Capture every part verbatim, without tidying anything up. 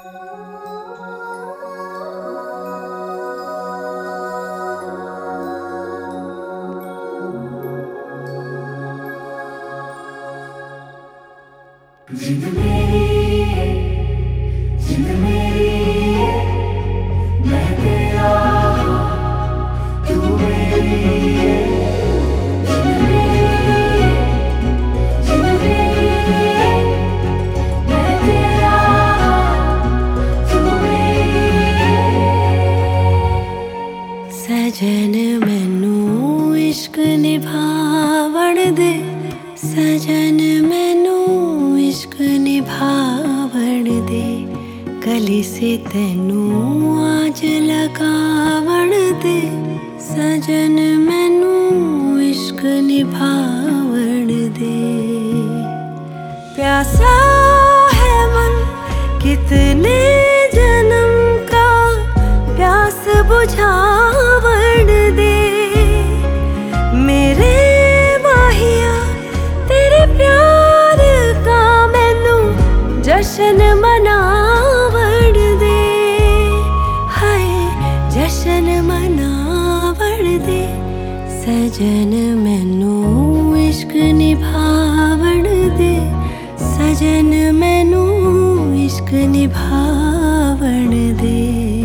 जिंद मेरी है, जिंद मेरी है, मैं तेरा तू मेरी है। जिंद मेरी है, जिंद मेरी है, मैं तेरा तू मेरी है। सजन मैनू इश्क निभावण दे, सजन मैनू इश्क निभावण दे, गले से तैनू आज लगावण दे। सजन मैनू इश्क निभावण दे। प्यासा है मन कितने जन्म का, प्यास बुझावण दे। मेरे माहिया तेरे प्यार का मैनू जश्न मनावण दे। हाय जश्न मनावण दे। सजन मैनू इश्क निभावण दे, सजन मैनू इश्क निभावण दे।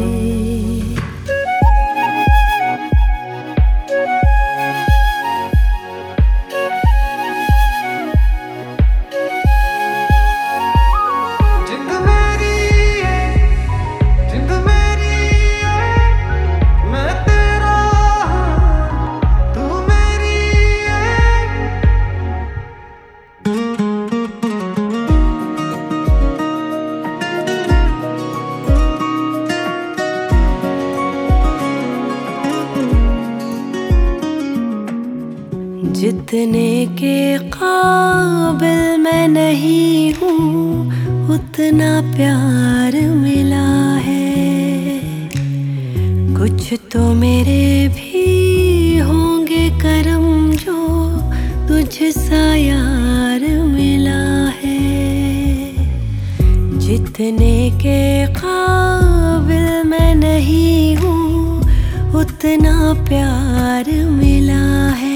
जितने के काबिल मैं नहीं हूँ, उतना प्यार मिला है। कुछ तो मेरे भी होंगे करम, जो तुझसा यार मिला है। जितने के काबिल मैं नहीं हूँ, उतना प्यार मिला है।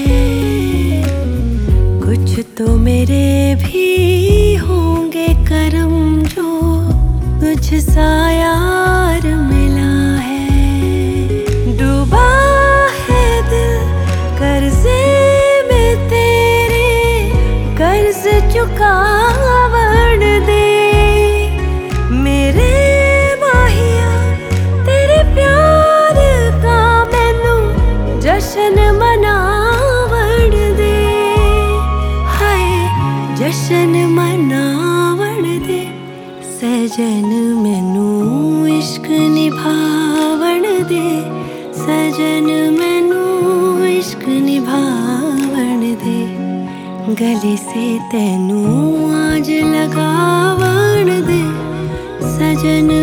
कुछ तो मेरे भी होंगे करम, जो तुझसा यार मिला है। डूबा है दिल कर्जे में तेरे, कर्ज चुकावण दे। मेरे माहिया तेरे प्यार का मैनू जश्न मनावण दे। जश्न मनावण दे। सजन मैनू इश्क निभावण दे, सजन मैनू इश्क निभावण दे, गले से तैनू आज लगावण दे। सजन